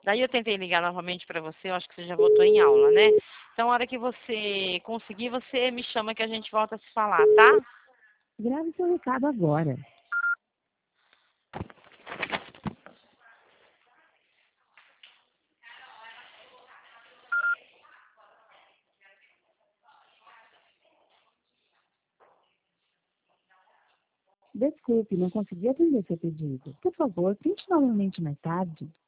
Daí eu tentei ligar novamente para você, eu acho que você já voltou em aula, né? Então, a hora que você conseguir, você me chama que a gente volta a se falar, tá? Grave seu recado agora. Desculpe, não consegui atender seu pedido. Por favor, tente novamente mais tarde.